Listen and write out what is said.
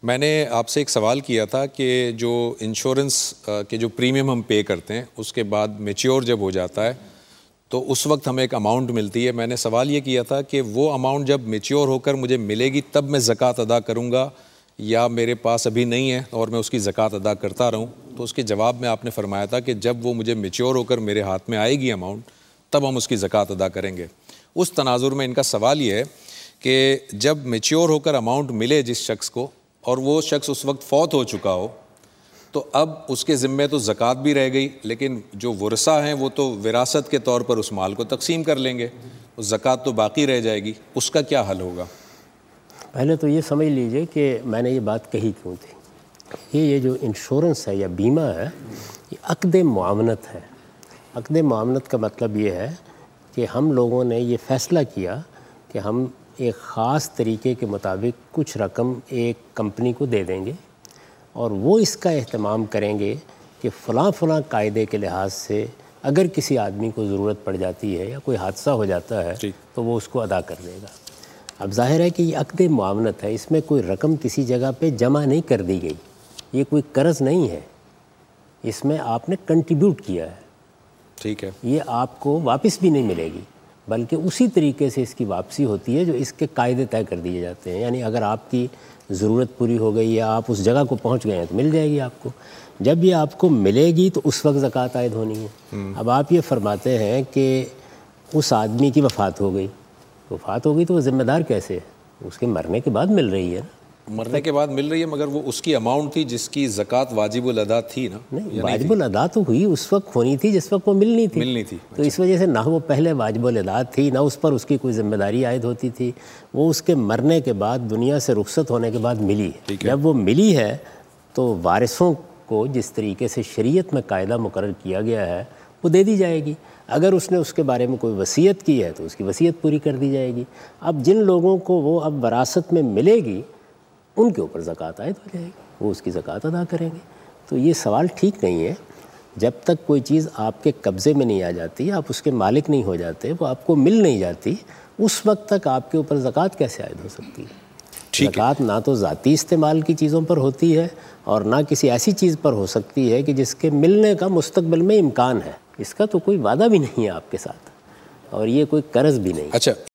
میں نے آپ سے ایک سوال کیا تھا کہ جو انشورنس کے جو پریمیم ہم پے کرتے ہیں اس کے بعد میچیور جب ہو جاتا ہے تو اس وقت ہمیں ایک اماؤنٹ ملتی ہے. میں نے سوال یہ کیا تھا کہ وہ اماؤنٹ جب میچیور ہو کر مجھے ملے گی تب میں زکوٰۃ ادا کروں گا یا میرے پاس ابھی نہیں ہے اور میں اس کی زکوٰۃ ادا کرتا رہوں؟ تو اس کے جواب میں آپ نے فرمایا تھا کہ جب وہ مجھے میچیور ہو کر میرے ہاتھ میں آئے گی اماؤنٹ تب ہم اس کی زکوٰۃ ادا کریں گے. اس تناظر میں ان کا سوال یہ ہے کہ جب میچیور ہو کر اماؤنٹ ملے جس شخص کو اور وہ شخص اس وقت فوت ہو چکا ہو تو اب اس کے ذمے تو زکوٰۃ بھی رہ گئی لیکن جو ورثہ ہیں وہ تو وراثت کے طور پر اس مال کو تقسیم کر لیں گے, زکوٰۃ تو باقی رہ جائے گی. اس کا کیا حل ہوگا؟ پہلے تو یہ سمجھ لیجئے کہ میں نے یہ بات کہی کیوں تھی. یہ جو انشورنس ہے یا بیمہ ہے یہ عقد معاونت ہے. عقد معاونت کا مطلب یہ ہے کہ ہم لوگوں نے یہ فیصلہ کیا کہ ہم ایک خاص طریقے کے مطابق کچھ رقم ایک کمپنی کو دے دیں گے اور وہ اس کا اہتمام کریں گے کہ فلاں فلاں قاعدے کے لحاظ سے اگر کسی آدمی کو ضرورت پڑ جاتی ہے یا کوئی حادثہ ہو جاتا ہے تو وہ اس کو ادا کر دے گا. اب ظاہر ہے کہ یہ عقد معاونت ہے, اس میں کوئی رقم کسی جگہ پہ جمع نہیں کر دی گئی, یہ کوئی قرض نہیں ہے, اس میں آپ نے کنٹریبیوٹ کیا ہے. ٹھیک ہے, یہ آپ کو واپس بھی نہیں ملے گی بلکہ اسی طریقے سے اس کی واپسی ہوتی ہے جو اس کے قاعدے طے کر دیے جاتے ہیں. یعنی اگر آپ کی ضرورت پوری ہو گئی یا آپ اس جگہ کو پہنچ گئے ہیں تو مل جائے گی آپ کو. جب یہ آپ کو ملے گی تو اس وقت زکوٰۃ عائد ہونی ہے. اب آپ یہ فرماتے ہیں کہ اس آدمی کی وفات ہو گئی تو وہ ذمہ دار کیسے ہے؟ اس کے مرنے کے بعد مل رہی ہے نا. مرنے کے بعد مل رہی ہے مگر وہ اس کی اماؤنٹ تھی جس کی زکوٰۃ واجب الادا تھی نا. نہیں, واجب الادا تو ہوئی اس وقت ہونی تھی جس وقت وہ ملنی تھی. تو اس وجہ سے نہ وہ پہلے واجب الادا تھی نہ اس پر اس کی کوئی ذمہ داری عائد ہوتی تھی. وہ اس کے مرنے کے بعد دنیا سے رخصت ہونے کے بعد ملی ہے. جب وہ ملی ہے تو وارثوں کو جس طریقے سے شریعت میں قاعدہ مقرر کیا گیا ہے وہ دے دی جائے گی. اگر اس نے اس کے بارے میں کوئی وصیت کی ہے تو اس کی وصیت پوری کر دی جائے گی. اب جن لوگوں کو وہ اب وراثت میں ملے گی ان کے اوپر زکوٰۃ عائد ہو جائے گی, وہ اس کی زکوٰۃ ادا کریں گے. تو یہ سوال ٹھیک نہیں ہے. جب تک کوئی چیز آپ کے قبضے میں نہیں آ جاتی, آپ اس کے مالک نہیں ہو جاتے, وہ آپ کو مل نہیں جاتی, اس وقت تک آپ کے اوپر زکوٰۃ کیسے عائد ہو سکتی ہے؟ زکوٰۃ نہ تو ذاتی استعمال کی چیزوں پر ہوتی ہے اور نہ کسی ایسی چیز پر ہو سکتی ہے کہ جس کے ملنے کا مستقبل میں امکان ہے. اس کا تو کوئی وعدہ بھی نہیں ہے آپ کے ساتھ اور یہ کوئی قرض بھی نہیں. اچھا.